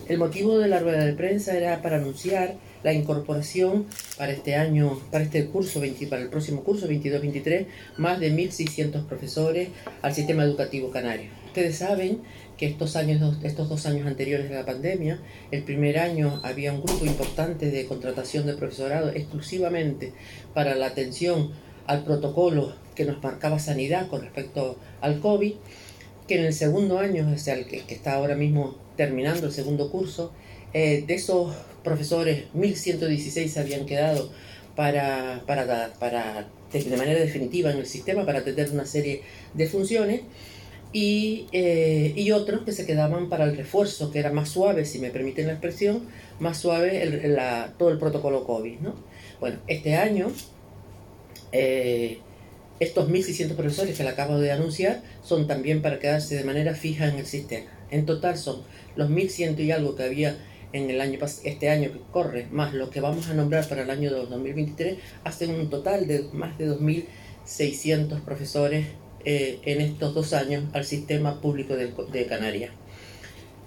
El motivo de la rueda de prensa era para anunciar la incorporación para este año, para el próximo curso 22-23, más de 1.600 profesores al sistema educativo canario. Ustedes saben que estos 2 años anteriores de la pandemia, el primer año había un grupo importante de contratación de profesorado exclusivamente para la atención al protocolo que nos marcaba sanidad con respecto al COVID, que en el segundo año, o sea, el que está ahora mismo terminando el segundo curso, de esos profesores, 1.116 se habían quedado de manera definitiva en el sistema para atender una serie de funciones, y otros que se quedaban para el refuerzo, que era más suave, si me permiten la expresión, más suave todo el protocolo COVID, ¿no? Bueno, este año estos 1.600 profesores que le acabo de anunciar son también para quedarse de manera fija en el sistema. En total son los 1.100 y algo que había en este año que corre, más lo que vamos a nombrar para el año 2023, hacen un total de más de 2.600 profesores en estos 2 años al sistema público de Canarias.